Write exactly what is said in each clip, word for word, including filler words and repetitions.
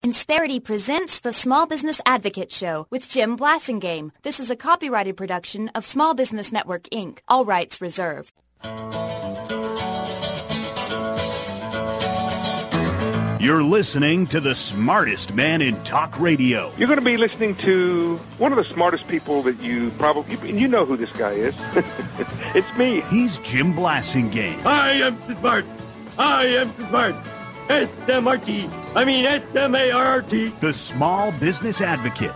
Insperity presents the Small Business Advocate Show with Jim Blasingame. This is a copyrighted production of Small Business Network, Incorporated. All rights reserved. You're listening to the smartest man in talk radio. You're going to be listening to one of the smartest people that you probably, you know who this guy is. It's me. He's Jim Blasingame. I am smart. I am smart. S M R T. I mean S M A R R T. The Small Business Advocate.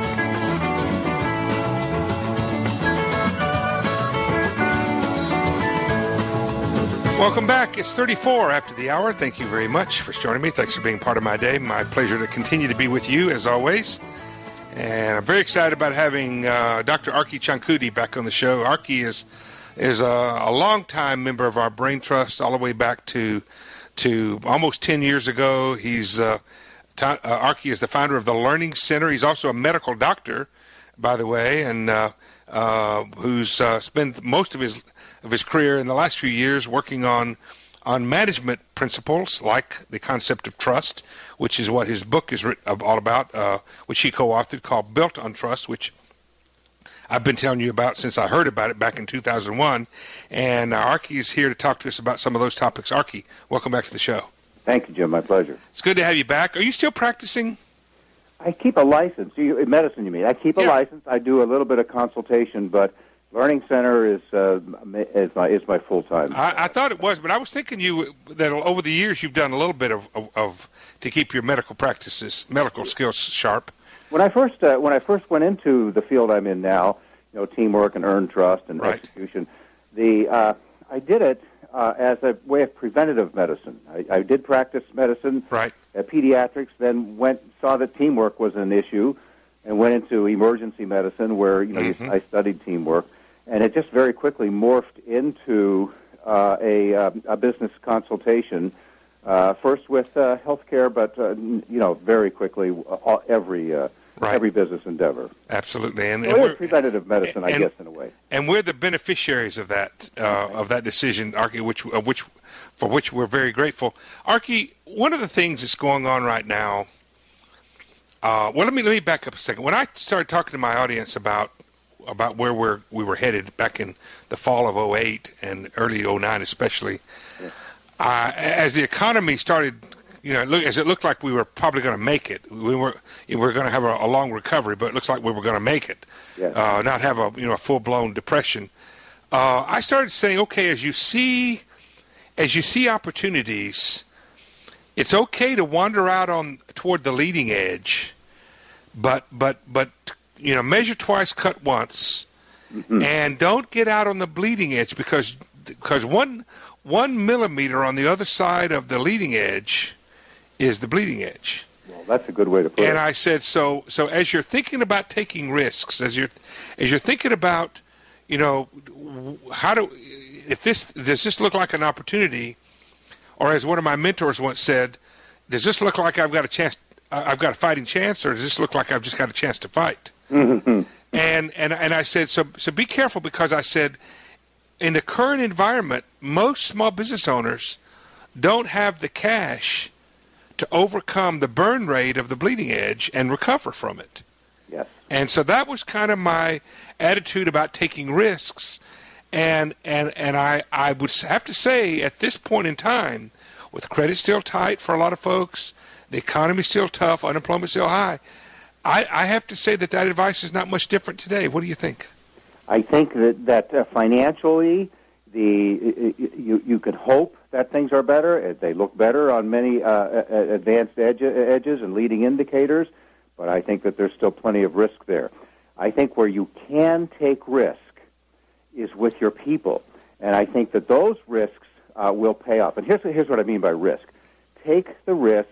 Welcome back. It's thirty-four after the hour. Thank you very much for joining me. Thanks for being part of my day. My pleasure to continue to be with you, as always. And I'm very excited about having uh, Doctor Arki Chankudi back on the show. Arki is is a, a longtime member of our Brain Trust, all the way back to to almost ten years ago. He's uh, uh, Arki is the founder of the Learning Center. He's also a medical doctor, by the way, and uh, uh, who's uh, spent most of his of his career in the last few years working on on management principles like the concept of trust, which is what his book is written, all about, uh, which he co-authored, called Built on Trust, which I've been telling you about since I heard about it back in two thousand one. And uh, Arki is here to talk to us about some of those topics. Arki, welcome back to the show. Thank you, Jim. My pleasure. It's good to have you back. Are you still practicing? I keep a license. You, medicine, you mean? I keep a Yeah. license. I do a little bit of consultation, but Learning Center is uh, is my is my full time. I, I thought it was, but I was thinking you that over the years you've done a little bit of, of, of to keep your medical practices, medical skills sharp. When I first uh, when I first went into the field I'm in now, you know, teamwork and earned trust and Right. execution, the uh, I did it uh, as a way of preventative medicine. I, I did practice medicine, Right. at pediatrics, then went saw that teamwork was an issue, and went into emergency medicine where you know Mm-hmm. you, I studied teamwork, and it just very quickly morphed into uh, a uh, a business consultation. Uh, first with uh, healthcare, but uh, you know very quickly uh, every uh, Right. every business endeavor. Absolutely, and, So and it we're is preventative medicine, I and- guess, in a way. and we're the beneficiaries of that uh, of that decision, Arki, which of which for which we're very grateful. Arki, one of the things that's going on right now. Uh, well, let me let me back up a second. When I started talking to my audience about about where we're we were headed back in the fall of oh eight and early oh nine, especially, Yeah. uh, as the economy started, you know, look, as it looked like we were probably going to make it. We were we were going to have a, a long recovery, but it looks like we were going to make it, Yeah. uh, not have a you know a full blown depression. Uh, I started saying, okay, as you see, as you see opportunities, it's okay to wander out on toward the leading edge, but but but you know, measure twice, cut once, Mm-hmm. and don't get out on the bleeding edge because because one one millimeter on the other side of the leading edge is the bleeding edge. Well, that's a good way to put And it. I said, so so as you're thinking about taking risks, as you're as you're thinking about, you know, how do if this does this look like an opportunity, or as one of my mentors once said, does this look like I've got a chance, uh, I've got a fighting chance, or does this look like I've just got a chance to fight? Mm-hmm. And and and I said, so so be careful, because I said, in the current environment, most small business owners don't have the cash to overcome the burn rate of the bleeding edge and recover from it. Yes. And so that was kind of my attitude about taking risks. And and and I, I would have to say, at this point in time, with credit still tight for a lot of folks, the economy still tough, unemployment still high, I, I have to say that that advice is not much different today. What do you think? I think that that uh, financially, the you you can hope that things are better. They look better on many uh, advanced edge, edges and leading indicators, but I think that there's still plenty of risk there. I think where you can take risk is with your people, and I think that those risks uh, will pay off. And here's here's what I mean by risk. Take the risk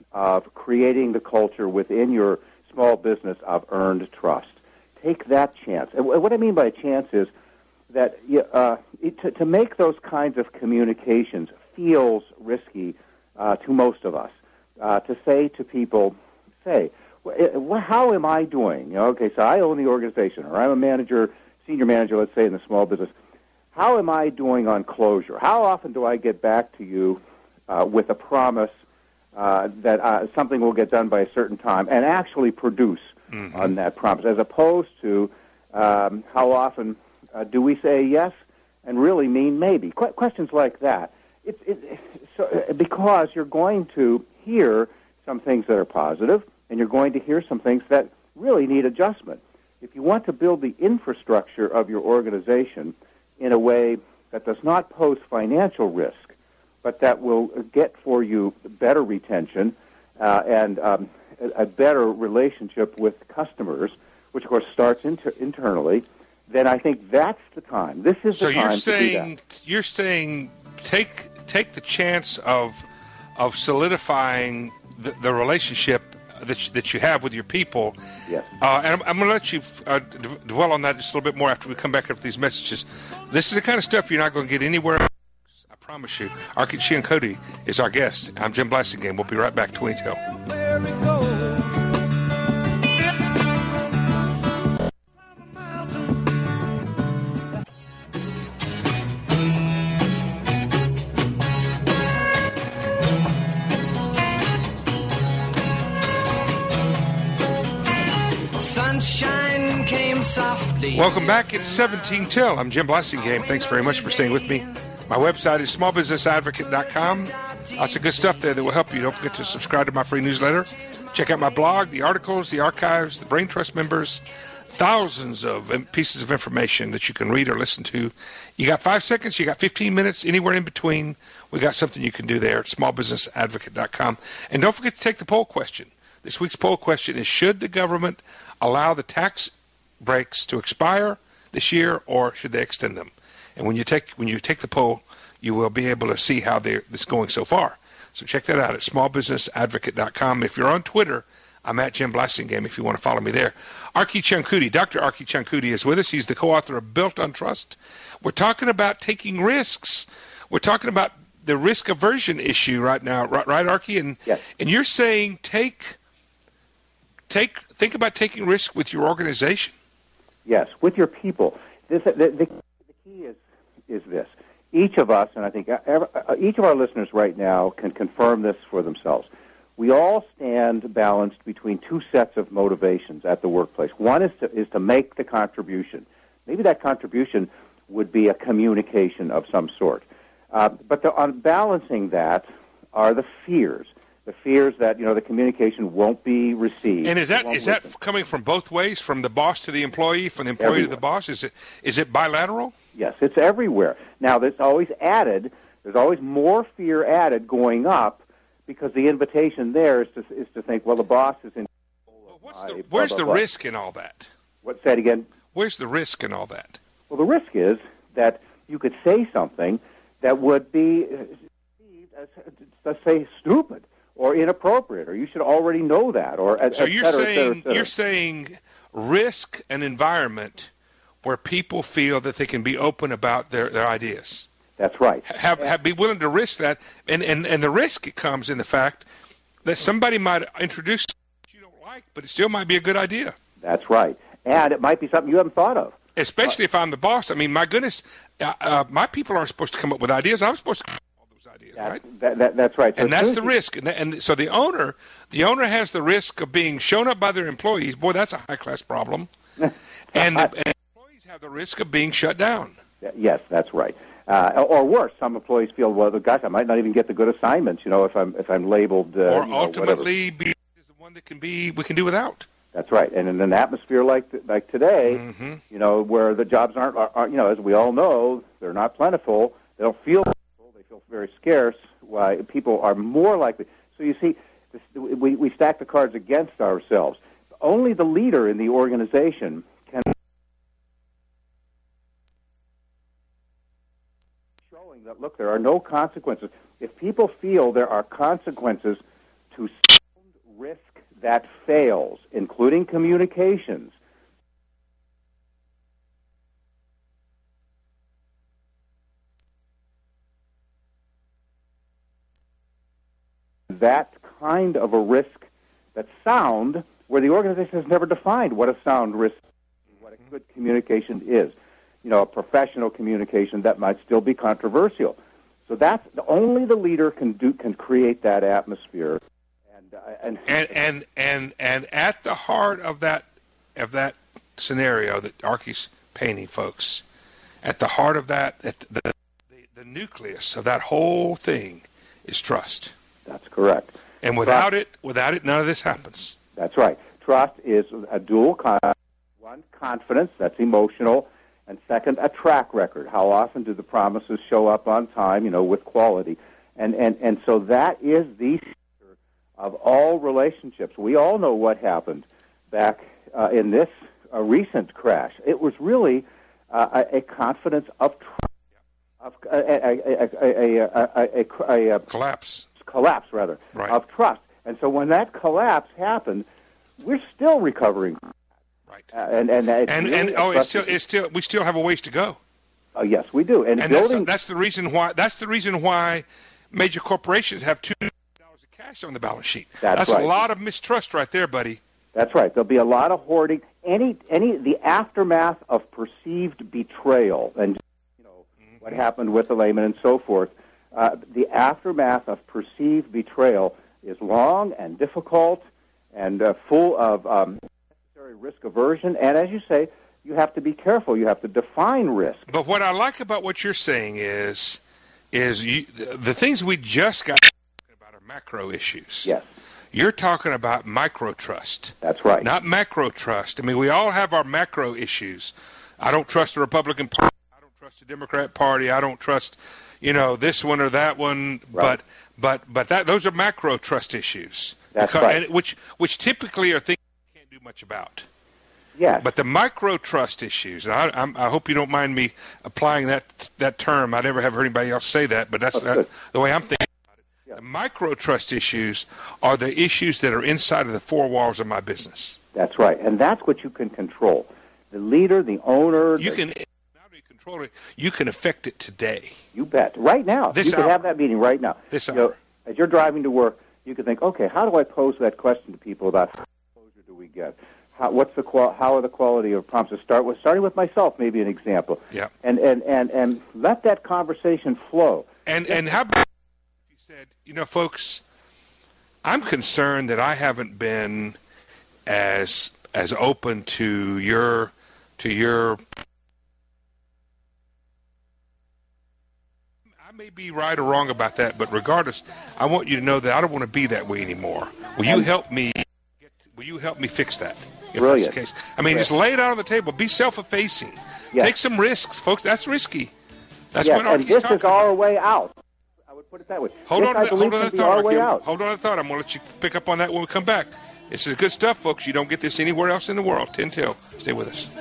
of creating the culture within your small business of earned trust. Take that chance. And what I mean by a chance is that uh, to, to make those kinds of communications feels risky uh, to most of us. Uh, to say to people, say, well, how am I doing? You know, okay, so I own the organization, or I'm a manager, senior manager, let's say, in the small business. How am I doing on closure? How often do I get back to you uh, with a promise uh, that uh, something will get done by a certain time and actually produce mm-hmm. on that promise, as opposed to um, how often uh, do we say yes and really mean maybe. Qu- questions like that. It's it, it, so, because you're going to hear some things that are positive, and you're going to hear some things that really need adjustment. If you want to build the infrastructure of your organization in a way that does not pose financial risk, but that will get for you better retention uh, and um, a, a better relationship with customers, which of course starts inter- internally, then I think that's the time. This is the so time you're to saying, do that. You're saying take take the chance of of solidifying the, the relationship that you, that you have with your people. Yes. Uh, and I'm, I'm going to let you uh, d- dwell on that just a little bit more after we come back after these messages. This is the kind of stuff you're not going to get anywhere else. I promise you. Archie Ciancotti is our guest. I'm Jim Blasingame. We'll be right back to Intel. Welcome back. It's seventeen till. I'm Jim Blasingame. Thanks very much for staying with me. My website is small business advocate dot com. Lots of good stuff there that will help you. Don't forget to subscribe to my free newsletter. Check out my blog, the articles, the archives, the Brain Trust members. Thousands of pieces of information that you can read or listen to. You got five seconds, you got fifteen minutes, anywhere in between. We got something you can do there at small business advocate dot com. And don't forget to take the poll question. This week's poll question is, should the government allow the tax breaks to expire this year, or should they extend them? And when you take when you take the poll, you will be able to see how they're this going so far. So check that out at small business advocate dot com. If you're on Twitter, I'm at Jim Blasingame if you want to follow me there. Archie Ciancotti, Doctor Archie Ciancotti is with us. He's the co-author of Built on Trust. We're talking about taking risks. We're talking about the risk aversion issue right now, right, right Archie? And yes. And you're saying take take think about taking risks with your organization. Yes, with your people. This, the, the, the key is is this. Each of us, and I think every, each of our listeners right now can confirm this for themselves. We all stand balanced between two sets of motivations at the workplace. One is to, is to make the contribution. Maybe that contribution would be a communication of some sort. Uh, but the, on balancing that are the fears. The fears that, you know, the communication won't be received. And is that is that listen. coming from both ways, from the boss to the employee, from the employee everywhere. to the boss? Is it is it bilateral? Yes, it's everywhere. Now, there's always added, there's always more fear added going up, because the invitation there is to is to think, well, the boss is in. Well, what's the, where's blah, the blah, blah. risk in all that? What's that again? Where's the risk in all that? Well, the risk is that you could say something that would be perceived as, let's say, stupid or inappropriate, or you should already know that, or so et you're cetera, saying et cetera, et cetera. You're saying risk an environment where people feel that they can be open about their, their ideas. That's right. Have, have be willing to risk that, and, and and the risk comes in the fact that somebody might introduce something you don't like, but it still might be a good idea. That's right, and it might be something you haven't thought of. Especially uh, if I'm the boss. I mean, my goodness, uh, uh, my people aren't supposed to come up with ideas. I'm supposed to come up with all those ideas, that, right? That, that, that's right. So and that's the risk. And, and so the owner, the owner has the risk of being shown up by their employees. Boy, that's a high-class problem. and, the, and the employees have the risk of being shut down. Yes, that's right. Uh, or worse, some employees feel, well, gosh, I might not even get the good assignments, you know, if I'm if I'm labeled. Uh, or you know, ultimately, be is the one that can be we can do without. That's right, and in an atmosphere like like today, mm-hmm. you know, where the jobs aren't, aren't, you know, as we all know, they're not plentiful. They don't feel plentiful. They feel very scarce. Why people are more likely. So you see, this, we we stack the cards against ourselves. Only the leader in the organization can. That look, there are no consequences. If people feel there are consequences to sound risk that fails, including communications, that kind of a risk that's sound, where the organization has never defined what a sound risk, what a good communication is. You know, a professional communication that might still be controversial. So that's only the leader can do can create that atmosphere. And uh, and, and and and and at the heart of that of that scenario that Archie's painting, folks, at the heart of that, at the, the the nucleus of that whole thing is trust. That's correct. And without trust, it, without it, none of this happens. That's right. Trust is a dual kind. One, confidence, that's emotional. And second, a track record. How often do the promises show up on time, you know, with quality? And and, and so that is the center of all relationships. We all know what happened back uh, in this uh, recent crash. It was really uh, a, a confidence of trust, of a, a, a, a, a, a collapse, collapse rather, right. of trust. And so when that collapse happened, we're still recovering. Right. Uh, and and it's and, really and oh, it's still it's still we still have a ways to go. Oh, yes, we do. And, and building that's, that's the reason why that's the reason why major corporations have two billion dollars of cash on the balance sheet. That's, that's right. a lot of mistrust right there, buddy. That's right. There'll be a lot of hoarding. Any any the aftermath of perceived betrayal, and you know mm-hmm. what happened with the Lehman and so forth. Uh, the aftermath of perceived betrayal is long and difficult and uh, full of um, necessary risk aversion. And as you say, you have to be careful. You have to define risk. But what I like about what you're saying is, is you, the, the things we just got about are macro issues. Yes. You're talking about micro trust. That's right. Not macro trust. I mean, we all have our macro issues. I don't trust the Republican Party. I don't trust the Democrat Party. I don't trust, you know, this one or that one. Right. But but but that those are macro trust issues. That's because, right. And which which typically are things you can't do much about. Yes. But the micro trust issues, and I, I'm, I hope you don't mind me applying that that term. I never have heard anybody else say that, but that's that, the way I'm thinking about it. Yeah. The micro trust issues are the issues that are inside of the four walls of my business. That's right, and that's what you can control. The leader, the owner. You the, can not only control it, you can affect it today. You bet. Right now, this you can hour. have that meeting right now. This you hour. know, as you're driving to work, you can think, okay, how do I pose that question to people about how much exposure do we get? How, what's the qual- how are the quality of prompts? To start with, starting with myself, maybe an example. Yeah. And and, and, and let that conversation flow. And Just, and how about you said, you know, folks, I'm concerned that I haven't been as as open to your to your. I may be right or wrong about that, but regardless, I want you to know that I don't want to be that way anymore. Will you help me? Get, will you help me fix that? If Brilliant. That's the case. I mean, just lay it out on the table. Be self-effacing. Yes. Take some risks, folks. That's risky. That's yes, what and Archie's this talking is our about. way out. I would put it that way. Hold this, on, I to, believe, hold on can to be that our thought. way Archie. out. Hold on to that thought. I'm going to let you pick up on that when we come back. This is good stuff, folks. You don't get this anywhere else in the world. ten till. Stay with us.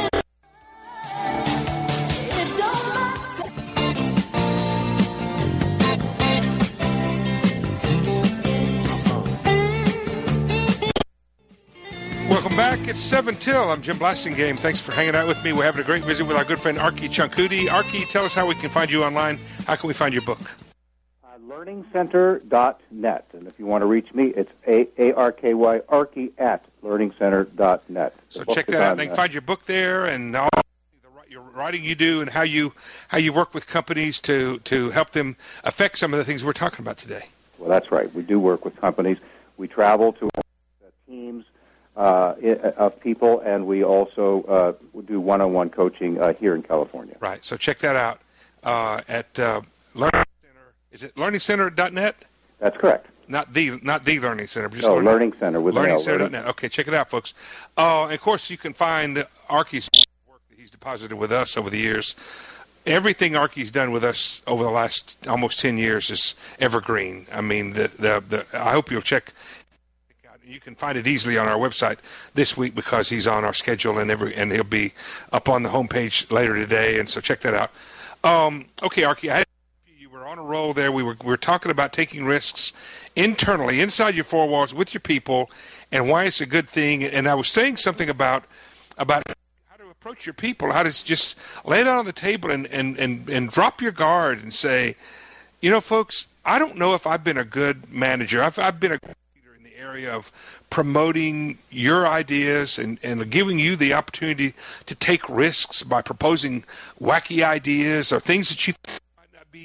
Welcome back. It's seven till. I'm Jim Blasingame. Thanks for hanging out with me. We're having a great visit with our good friend Archie Ciancuti. Archie, tell us how we can find you online. How can we find your book? Uh, learning center dot net. And if you want to reach me, it's A R K Y, Archie at learning center dot net. So check that out. They can find your book there and all the your writing you do and how you how you work with companies to, to help them affect some of the things we're talking about today. Well, that's right. We do work with companies. We travel to teams uh, of people, and we also uh, do one-on-one coaching uh, here in California. Right. So check that out uh, at uh, Learning Center. Is it learning center dot net? That's correct. Not the not the Learning Center. But just no, Learning, Learning Center with learning an L. center dot net. Okay, check it out, folks. Uh, and of course, you can find Archie's work that he's deposited with us over the years. Everything Archie's done with us over the last almost ten years is evergreen. I mean, the the, the I hope you'll check. You can find it easily on our website this week because he's on our schedule and every and he'll be up on the homepage later today. And so check that out. Um, okay, Archie, I, you were on a roll there. We were we were talking about taking risks internally, inside your four walls, with your people, and why it's a good thing. And I was saying something about about how to approach your people, how to just lay it out on the table and and and, and drop your guard and say, you know, folks, I don't know if I've been a good manager. I've I've been a area of promoting your ideas and, and giving you the opportunity to take risks by proposing wacky ideas or things that you might not be.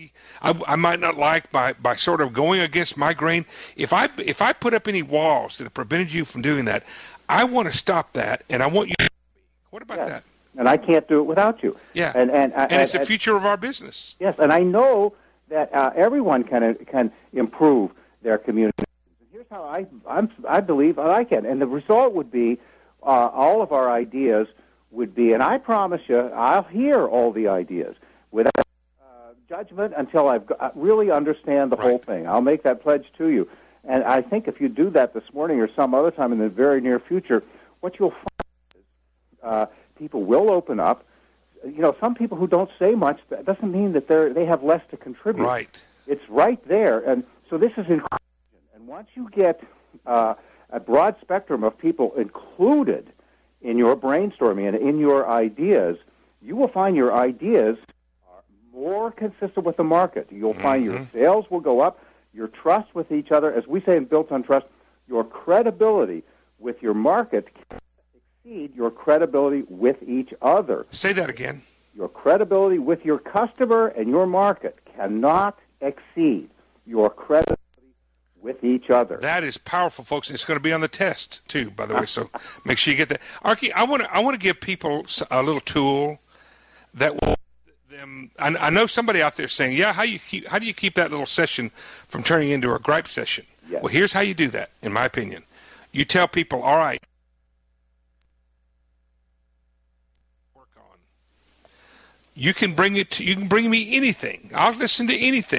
I, I might not like by, by sort of going against my grain. If I if I put up any walls that have prevented you from doing that, I want to stop that, and I want you to. What about yes. that? And I can't do it without you. Yeah. And and, and, and it's the and, future of our business. Yes, and I know that uh, everyone can can improve their community. Here's how I I'm, I believe I can, and the result would be uh, all of our ideas would be, and I promise you, I'll hear all the ideas without uh, judgment until I've got, really understand the right. whole thing. I'll make that pledge to you, and I think if you do that this morning or some other time in the very near future, what you'll find is uh, people will open up. You know, some people who don't say much, that doesn't mean that they're they have less to contribute. Right. It's right there, and so this is inclusion. And once you get uh, a broad spectrum of people included in your brainstorming and in your ideas, you will find your ideas are more consistent with the market. You'll mm-hmm. find your sales will go up, your trust with each other, as we say in Built on Trust, your credibility with your market can exceed your credibility with each other. Say that again. Your credibility with your customer and your market cannot exceed your credibility with each other. That is powerful, folks, and it's going to be on the test too, by the way. So make sure you get that. Archie, I want to I want to give people a little tool that will them. I, I know somebody out there saying, "Yeah, how you keep how do you keep that little session from turning into a gripe session?" Yes. Well, here's how you do that, in my opinion. You tell people, "All right, work on. You can bring it. To, you can bring me anything. I'll listen to anything."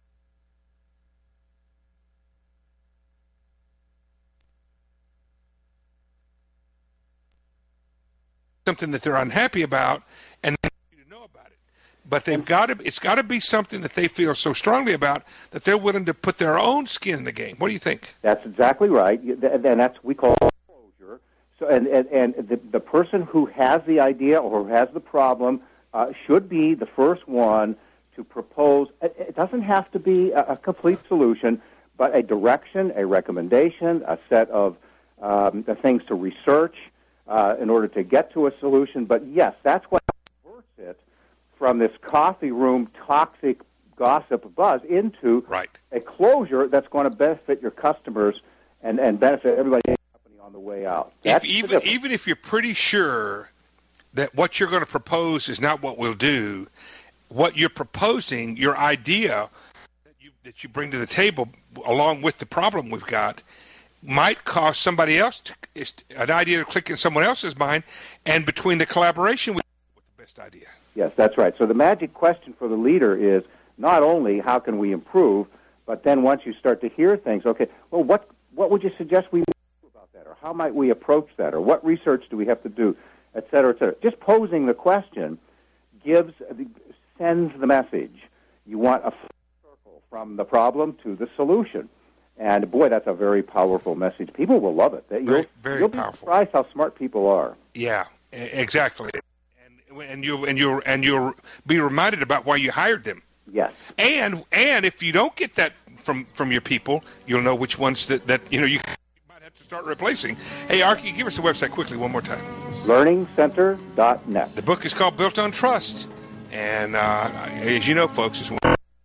Something that they're unhappy about, and they want you to know about it. But they've got to, it's got to be something that they feel so strongly about that they're willing to put their own skin in the game. What do you think? That's exactly right, and that's what we call closure. So, and and, and the, the person who has the idea or who has the problem uh, should be the first one to propose. It doesn't have to be a, a complete solution, but a direction, a recommendation, a set of um, the things to research. Uh, in order to get to a solution. But yes, that's what converts it from this coffee room toxic gossip buzz into right. a closure that's going to benefit your customers and, and benefit everybody in the company on the way out. That's if, even, even if you're pretty sure that what you're going to propose is not what we'll do, what you're proposing, your idea that you, that you bring to the table along with the problem we've got, might cause somebody else to, an idea to click in someone else's mind, and between the collaboration, we come with the best idea. Yes, that's right. So the magic question for the leader is not only how can we improve, but then once you start to hear things, okay, well, what what would you suggest we do about that, or how might we approach that, or what research do we have to do, et cetera, et cetera. Just posing the question gives sends the message. You want a circle from the problem to the solution. And, boy, that's a very powerful message. People will love it. You'll, very, very you'll powerful. Be surprised how smart people are. Yeah, exactly. And, and, you, and, you'll, and you'll be reminded about why you hired them. Yes. And and if you don't get that from, from your people, you'll know which ones that, that you know you might have to start replacing. Hey, Archie, give us the website quickly one more time. learning center dot net. The book is called Built on Trust. And uh, as you know, folks, it's one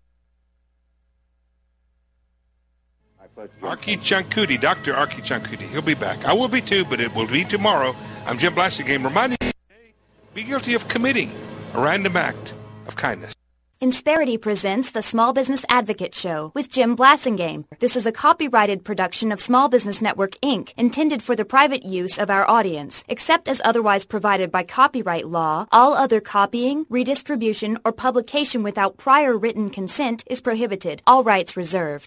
Archie Ciancuti, Doctor Archie Ciancuti. He'll be back. I will be too, but it will be tomorrow. I'm Jim Blasingame, reminding you today, be guilty of committing a random act of kindness. Insperity presents the Small Business Advocate Show with Jim Blasingame. This is a copyrighted production of Small Business Network, Incorporated, intended for the private use of our audience. Except as otherwise provided by copyright law, all other copying, redistribution, or publication without prior written consent is prohibited. All rights reserved.